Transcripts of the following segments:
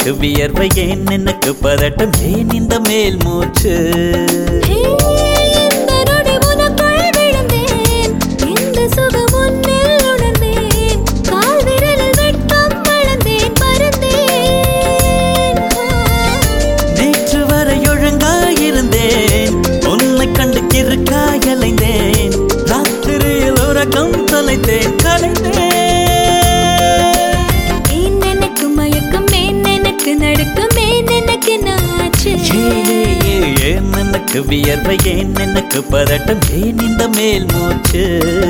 எனக்கு வியர்வை ஏன் எனக்கு பதட்டம் ஏன் இந்த மேல் மூச்சு நேற்று வரை ஒழுங்காயிருந்தேன் உன்னை கண்டு கிறுக்காயலைந்தேன் ராத்திரியில் உறக்கம் தொலைத்தேன் கலைந்தேன் ஏன் எனக்கு வியர்வை ஏன் எனக்கு பதட்டம் ஏன் இந்த மேல் மூச்சு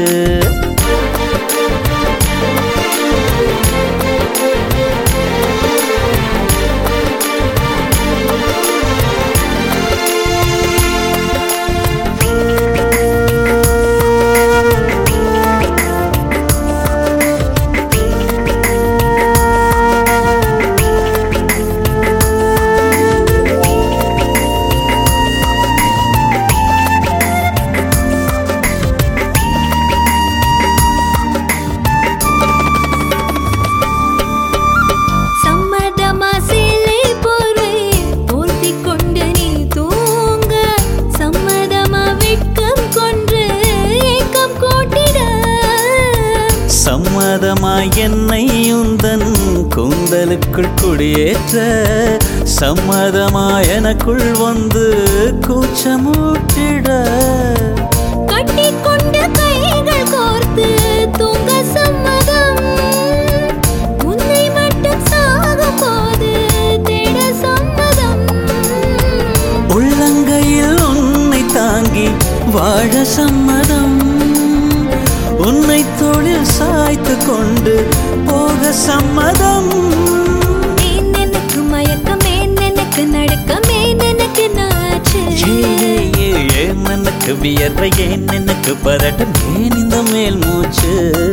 சம்மதமாய் என்னை உந்தன் கூந்தலுக்குள் குடியேற்ற சம்மதமாய் எனக்குள் வந்து கூச்சமூட்டிட கட்டிக்கொண்ட கைகள் கோர்த்து தூங்க சம்மதம் உன்னை மட்டும் சாகும் போது தேட சம்மதம் உள்ளங்கையில் உன்னை தாங்கி வாழ சம்மதம் உன்னை தோளில் சாய்த்து கொண்டு போக சம்மதம் ஏன் எனக்கு மயக்கம் ஏன் எனக்கு நடுக்கம் ஏன் எனக்கு நாச்சு ஏன் எனக்கு வியர்வை ஏன் எனக்கு பதட்டம் ஏன் இந்த மேல் மூச்சு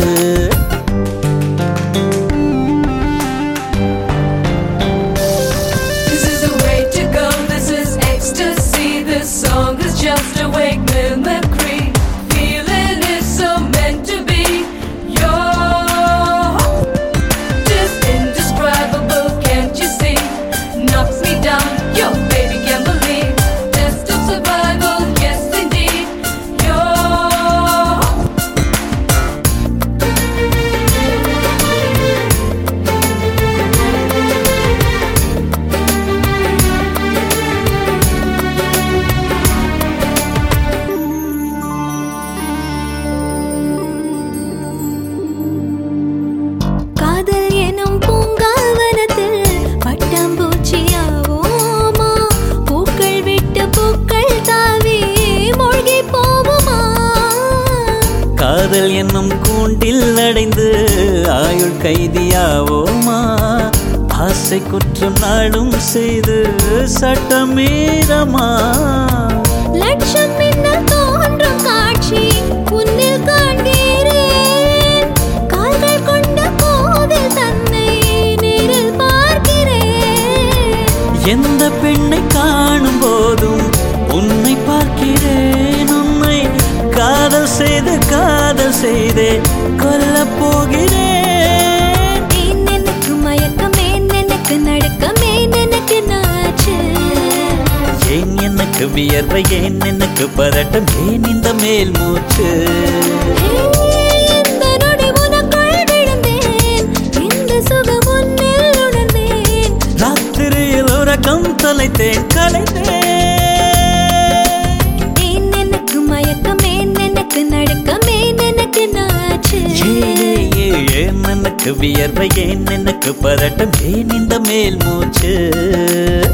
This is the way to go, this is ecstasy. This song is just a wake mimicry. Feeling is so meant to be. You're just indescribable, can't you see? Knocks me down, your baby can't believe. Test of survival, yes indeed. காதல் எனும் பூங்காவனத்தில் பட்டாம்பூச்சியாவோமா பூக்கள் விட்டு பூக்கள் தாவி மூழ்கி போவோமா காதல் என்னும் கூண்டில் அடைந்து ஆயுள் கைதியாவோமா ஆசை குற்றம் நாளும் செய்து சட்டமீறமா லட்சம் மின்னல் தோன்றும் காட்சி உன்னில் காண்கிறேன் கால்கள் கொண்ட கோவில் தன்னை நேரில் பார்க்கிறேன் எந்த பெண்ணை காணும் போதும் உன்னை பார்க்கிறேன் உன்னை காதல் செய்தே கொல்ல போகிறேன் ஏன் எனக்கு மயக்கம் ஏன் எனக்கு நடுக்கம் ஏன் எனக்கு நாச்சு ஏன் எனக்கு வியர்வை ஏன் எனக்கு பதட்டம் ஏன் இந்த மேல் மூச்சு இந்த நொடி உனக்குள் விழுந்தேன் இந்த சுகம் உன்னில் உணர்ந்தேன் ராத்திரியில் உறக்கம் தொலைத்தேன் கலைந்தேன் ஏன் எனக்கு மயக்கம் ஏன் எனக்கு நடுக்கம் ஏன் எனக்கு நாச்சு ஏன் எனக்கு வியர்வை ஏன் எனக்கு பதட்டம் ஏன் இந்த மேல் மூச்சு